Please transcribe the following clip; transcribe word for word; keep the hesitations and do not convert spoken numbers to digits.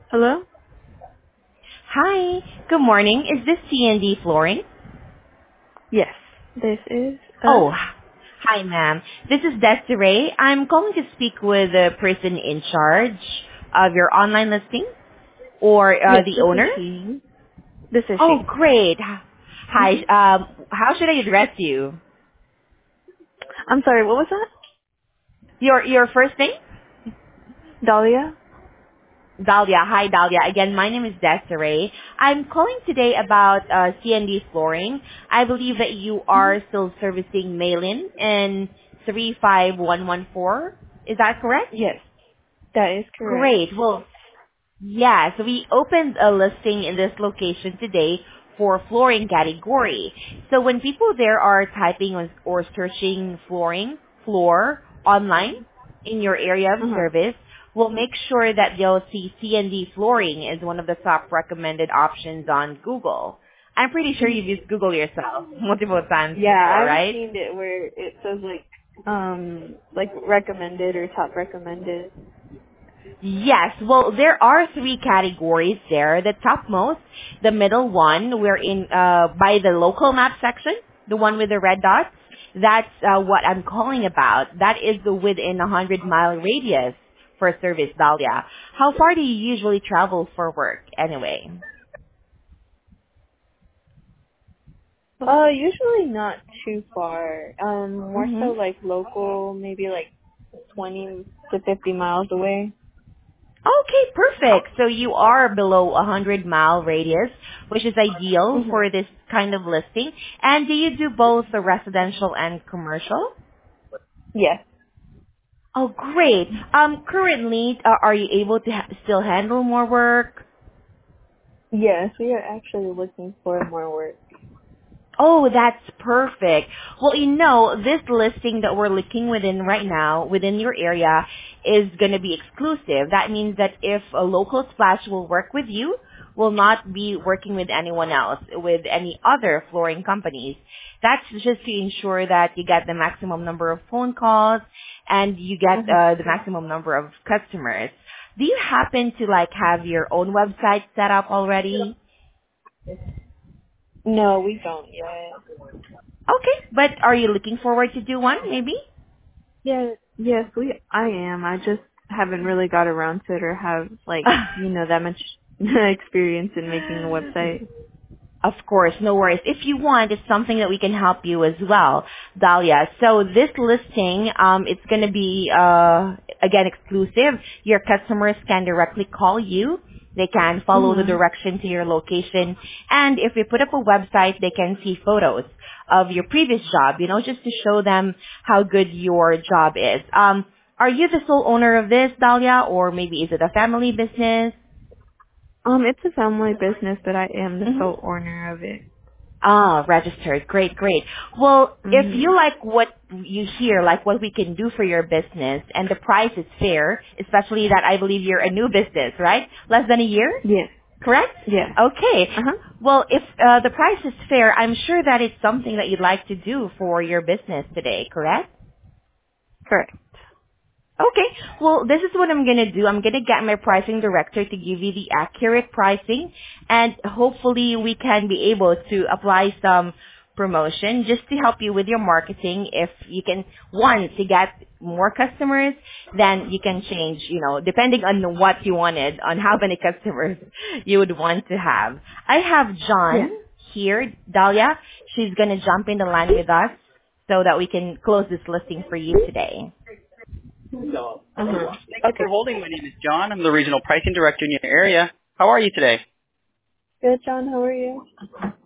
Hello? Hi, good morning. Is this C and D Flooring? Yes. This is us? Oh, hi ma'am. This is Desiree. I'm calling to speak with the person in charge of your online listing or uh, Yes, the this is owner. she. This is Oh, she. great. Hi, hmm um, how should I address you? I'm sorry, what was that? Your your first name? Dahlia? Dahlia. Hi, Dahlia. Again, my name is Desiree. I'm calling today about uh, C and D Flooring. I believe that you hmm are still servicing mail-in in three five one one four. Is that correct? Yes, that is correct. Great. Well, yeah, so we opened a listing in this location today for flooring category. So when people there are typing on, or searching flooring, floor online in your area of Uh-huh. service, we'll make sure that they'll see C and D flooring as one of the top recommended options on Google. I'm pretty sure hmm you've used Google yourself multiple times before, Yeah, I've right? seen it where it says like, um, like recommended or top recommended. Yes. Well, there are three categories there. The topmost, the middle one, we're in uh, by the local map section, the one with the red dots. That's uh, what I'm calling about. That is the within a hundred mile radius for service, Dahlia. How far do you usually travel for work, anyway? Uh, usually not too far. Um, more so Mm-hmm. like local, maybe like twenty to fifty miles away. Okay, perfect. So you are below a hundred mile radius, which is ideal hmm for this kind of listing. And do you do both the residential and commercial? Yes. Oh, great. Um, currently, uh, are you able to ha- still handle more work? Yes, we are actually looking for more work. Oh, that's perfect. Well, you know, this listing that we're looking within right now, within your area, is going to be exclusive. That means that if a local splash will work with you, will not be working with anyone else, with any other flooring companies. That's just to ensure that you get the maximum number of phone calls and you get hmm uh, the maximum number of customers. Do you happen to like have your own website set up already? No, we don't yet. Okay, but are you looking forward to do one, maybe? Yeah, yes, we. I am. I just haven't really got around to it or have like you know that much experience in making a website. Of course, no worries. If you want, it's something that we can help you as well, Dahlia. So this listing, um, it's going to be, uh, again, exclusive. Your customers can directly call you. They can follow the Mhm. direction to your location. And if we put up a website, they can see photos of your previous job, you know, just to show them how good your job is. Um, are you the sole owner of this, Dahlia, or maybe is it a family business? Um, it's a family business, but I am the Mm-hmm. sole owner of it. Ah, registered. Great, great. Well, if you Mhm. like what you hear, like what we can do for your business, and the price is fair, especially that I believe you're a new business, right? Less than a year, Yes. correct? Yes. Okay. Uh huh. Well, if uh, the price is fair, I'm sure that it's something that you'd like to do for your business today, correct? Correct. Okay. Well, this is what I'm going to do. I'm going to get my pricing director to give you the accurate pricing, and hopefully we can be able to apply some promotion just to help you with your marketing. If you can, once you get more customers, then you can change, you know, depending on what you wanted, on how many customers you would want to have. I have John Yes. here, Dahlia. She's going to jump in the line with us so that we can close this listing for you today. Uh huh. Thank you Okay. for holding. My name is John. I'm the regional pricing director in your area. How are you today? Good, John. How are you?